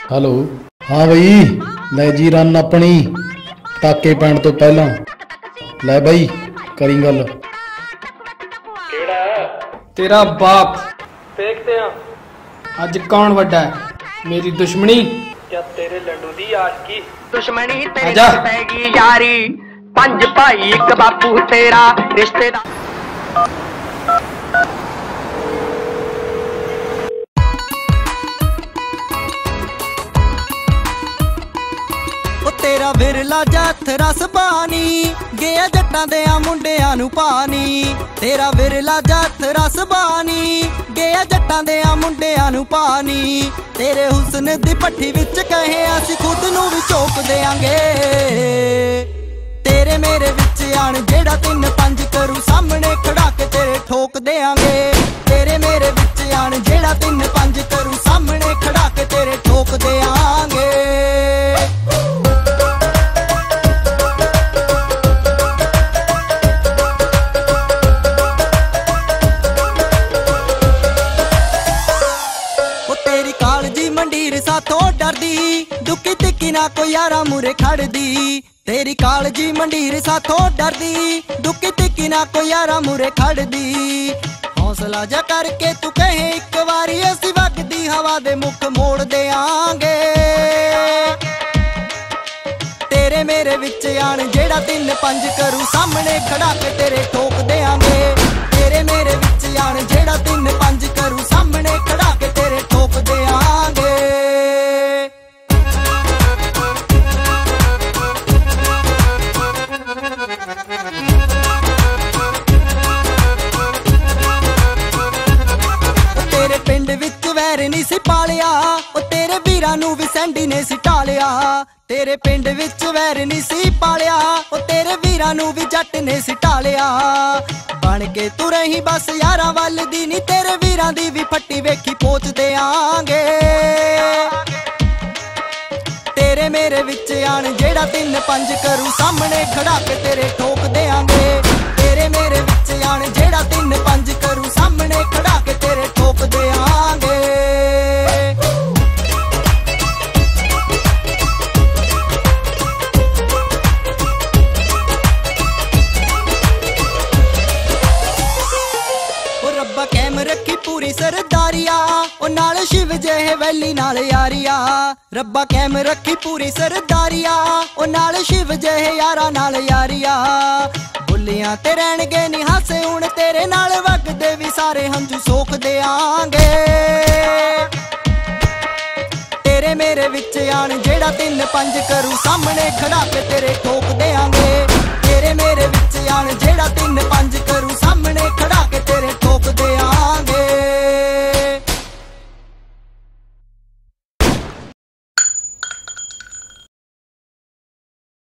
hello हाँ बई लै जी रन अपनी टाके पैण तो पहला लै बई करी गल तेरा बाप देखते हैं अज कौन वड्डा है मेरी दुश्मनी या तेरे लड्डू दी आशकी दुश्मनी तेरी पैगी यारी पंज भाई एक बापू तेरा रिश्तेदार तेरा विरला जथ रस पानी गया जट्टां देयां मुंडियां नूं पानी तेरा विरला जथ रस पानी गया जट्टां देयां मुंडियां नूं पानी तेरे हुस्न दी भट्ठी विच कहे असीं खुद नूं भी चोक देंगे तेरे मेरे विच आण जेड़ा 3-5 करू सामने खड़ा के तेरे ठोक देंगे तेरे मेरे विच आण जेड़ा 3-5 करू सामने खड़ा के तेरे ठोक देंगे मंडीर साथों डरदी दुखी तिक्की ना कोई यारा मुरे खड़दी तेरी कालजी मंडीर साथों डरदी दुखी तिक्की ना कोई यारा मुरे खड़दी हौसला जा करके तू कहे एक बारी असी वगदी हवा दे मुख मोड़ देंगे तेरे मेरे विच आण जेड़ा 3-5 करू सामने खड़ा के तेरे ठोक देंगे तेरे मेरे विच आण जेड़ा 3-5 करू सामने खड़ा के तेरे ठोक देंगे तेरे पिंड विच वैर नहीं सी पालिया तेरे वीरां नूं भी सैंडी ने सी टालिया तेरे पिंड विच वैर नहीं सी पालिया तेरे वीरां नूं भी जट ने सी टालिया बन के तू रही बस यारां वल दी नी तेरे वीरां दी भी फट्टी वेखी पोच देंगे तेरे मेरे विच आण जेड़ा 3-5 करू सामने खड़ा के तेरे ठोक देंगे तेरे मेरे विच आण जेड़ा 3-5 करू सामने खड़ा के तेरे ठोक देंगे रब्बा कैम रखी पूरी सरदारिया ओ नाल शिव जहे वैली नाल यारिया रब्बा कैम रखी पूरी सरदारिया ओ नाल शिव जहे यारा नाल यारिया बुलियां ते रहणगे नी हासे हुण तेरे नाल वगदे भी सारे हंजू सोख देंगे तेरे मेरे विच आण जेड़ा 3-5 करू सामने खड़ा के तेरे ठोक देंगे